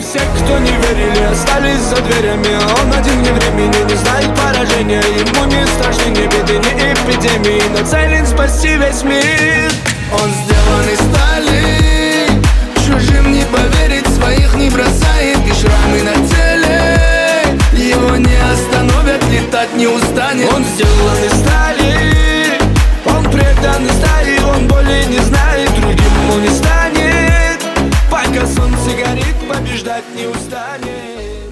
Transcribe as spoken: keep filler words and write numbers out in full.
все, кто не верили, остались за дверями. Он один вне времени, не знает поражения. Ему не страшны ни беды, ни эпидемии. Нацелен спасти весь мир. Он сделан из стали, чужим не поверить, своих не бросает. И шрамы на теле его не остановят, летать не устанет. Он сделан из стали, он предан стали, он боли не знает, другим он не станет. Пока солнце горит, побеждать не устанет.